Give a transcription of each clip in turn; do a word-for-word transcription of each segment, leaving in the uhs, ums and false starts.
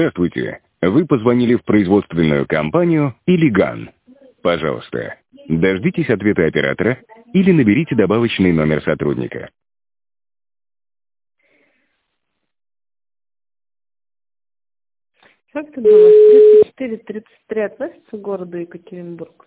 Здравствуйте. Вы позвонили в производственную компанию «Илиган». Пожалуйста, дождитесь ответа оператора или наберите добавочный номер сотрудника. Как ты думаешь, тридцать четыре тридцать три относится к городу Екатеринбург?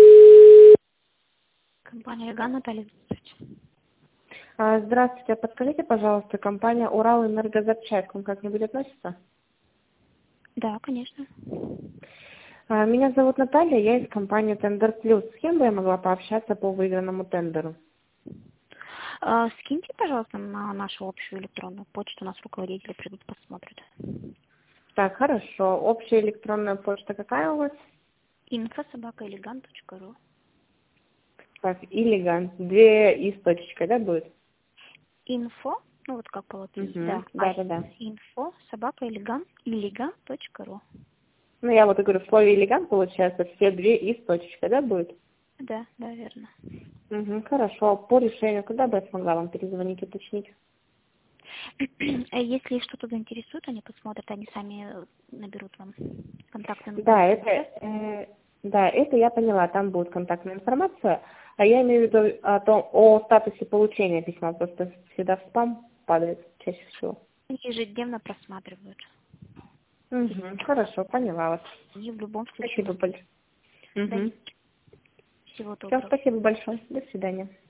Компания «Илиган», Наталья, здравствуйте. А, здравствуйте, а подскажите, пожалуйста, компания «Уралэнергозапчасть» к вам как-нибудь относится? Да, конечно. А, меня зовут Наталья, я из компании «Тендер Плюс». С кем бы я могла пообщаться по выигранному тендеру? А, скиньте, пожалуйста, на нашу общую электронную почту, у нас руководители придут, посмотрят. Так, хорошо. Общая электронная почта какая у вас? инфо собака илиган точка ру. Так, «Илиган». Две и с точечкой, да, будет? Инфо, ну вот как по латыни, Угу. да. Да, да, да. Инфо собака илиган, илиган точка ру. Ну, я вот и говорю, в слове «Илиган» получается все две и с точечкой, да, будет? Да, да, верно. Угу, хорошо. По решению, когда бы я смогла вам перезвонить, уточнить? Если что-то заинтересует, они посмотрят, они сами наберут вам контактную Да, информацию. это, э, да, это я поняла, там будет контактная информация, а я имею в виду о том, о статусе получения письма, просто всегда в спам падает чаще всего. Они ежедневно просматривают. Угу, хорошо, поняла вас. И в любом случае. Спасибо большое. Да, Угу. всего Все, доброго. спасибо большое. До свидания.